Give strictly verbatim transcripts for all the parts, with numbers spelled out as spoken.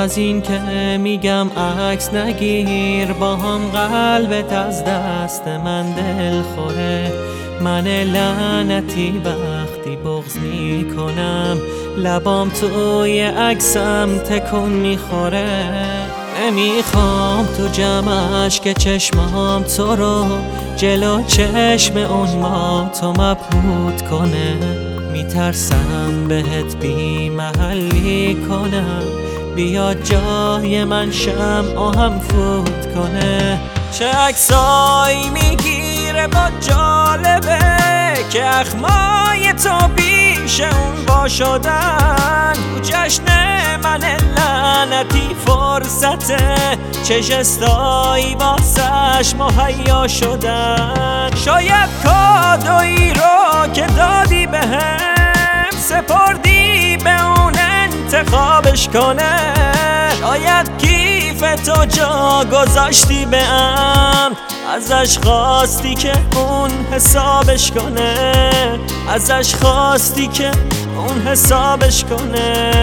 از این که میگم عکس نگیر، با هم قلبت از دست من دل خوره. من لعنتی وقتی بغض میکنم، لبام توی عکسم تکون میخوره. نمیخوام تو جمعش که چشمام تو رو جلو چشم اون ما تو مبهوت کنه. میترسم بهت بی محلی کنم، بیا جای من شمع هم فوت کنه. چه عکسایی میگیره با جالبه که اخمای تو پیش اون با شدن. تو جشن من لعنتی فرصته، چه جستایی واسش مهیا شدن. شاید کادویی رو که دادی بهم سپردی به اون انتخابش کنه. شاید کیف تو جا گذاشتی به عمد، ازش خواستی که اون حسابش کنه. ازش خواستی که اون حسابش کنه.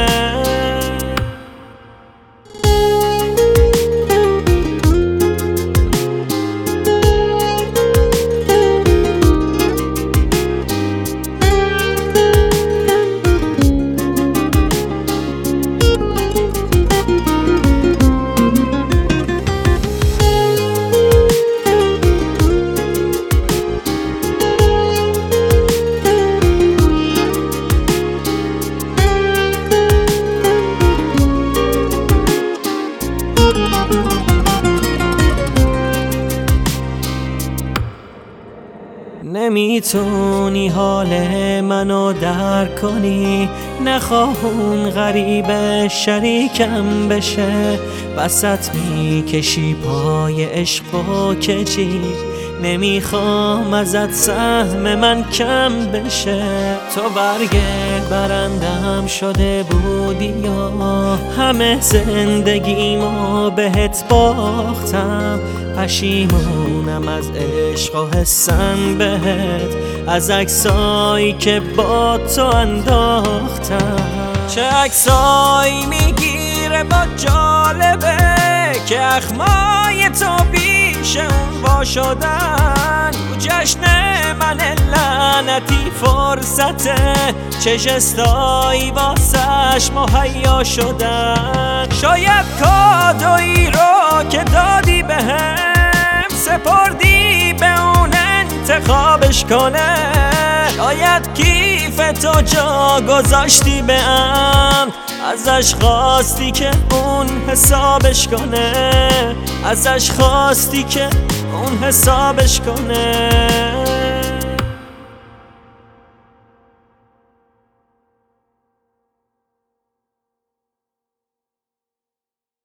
نمیتونی حال منو درک کنی، نخواه اون غریب شریکم بشه. وسط میکشی پای عشق و کجی، نمیخوام ازت سهم من کم بشه. تو برگ برندم شده بودی یا همه زندگیمو بهت باختم. پشیمونم از عشق و حسم بهت، از عکسایی که با تو انداختم. چه عکسایی میگیره با جالبه که اخمای تو پیش اون با شدن. تو جشن من لعنتی فرصته، چه جستایی واسش مهیا شدن. شاید کادویی رو که دادی بهم سپردی به اون انتخابش کنه. شاید کیف تو جا گذاشتی به عمد، ازش خواستی که اون حسابش کنه. ازش خواستی که اون حسابش کنه.